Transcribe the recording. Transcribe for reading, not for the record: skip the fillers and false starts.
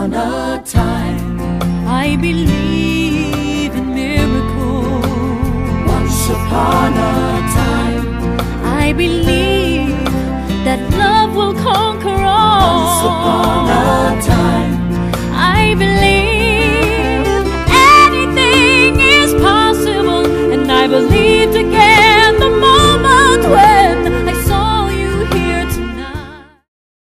upon a time, I believe in miracles. once upon a time, I believe